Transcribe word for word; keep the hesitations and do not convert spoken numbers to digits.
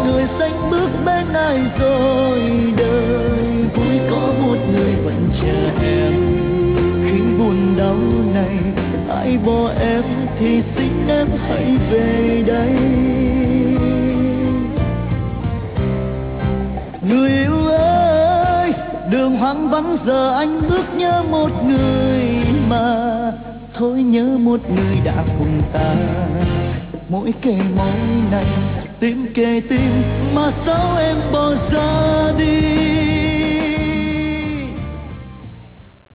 người xanh bước bên ai rồi. Đời vui có một người vẫn chờ em, khi buồn đau này ai bỏ em thì xin em hãy về đây. Người yêu ơi, đường hoang vắng giờ anh bước nhớ một người mà thôi nhớ một người đã cùng ta. Mỗi kề môi này tim kề tim mà sao em bỏ ra đi.